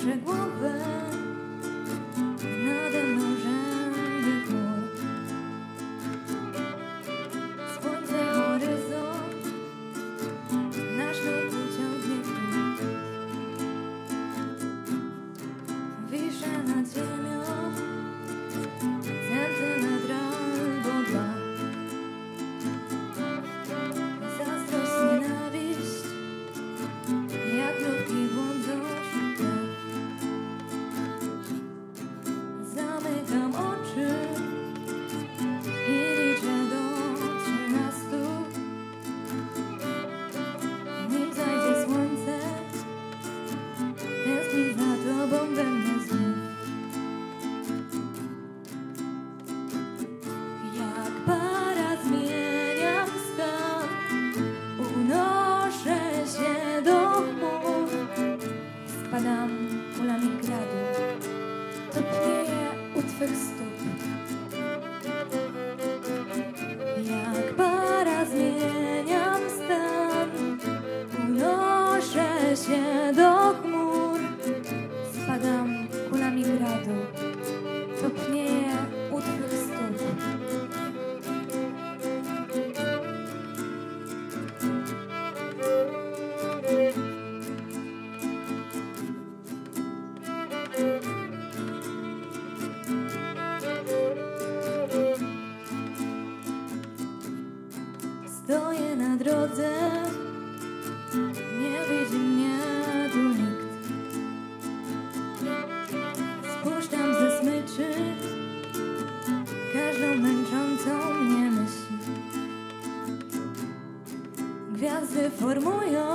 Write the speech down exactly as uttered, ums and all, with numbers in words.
podnoszę głowę, nade mną rzędy chmur. Słońce, horyzont, nasz nurt ciągnie w dół. Wiszę nad ziemią centymetr albo dwa. Zazdrość, nienawiść, jak mrówki błądzą wśród traw. Zamykam oczy i liczę do trzynastu. Nim zajdzie słońce, tęsknić za tobą będę znów. Jak para zmieniam stan, unoszę się do chmur. Spadam kulami gradu, topnieję u twych stóp. Jak para zmieniam stan, unoszę się do chmur. Spadam kulami gradu, topnieję u twych stóp. Stoję na drodze, nie widzi mnie tu nikt. Spuszczam ze smyczy każdą męczącą mnie myśl. Gwiazdy formują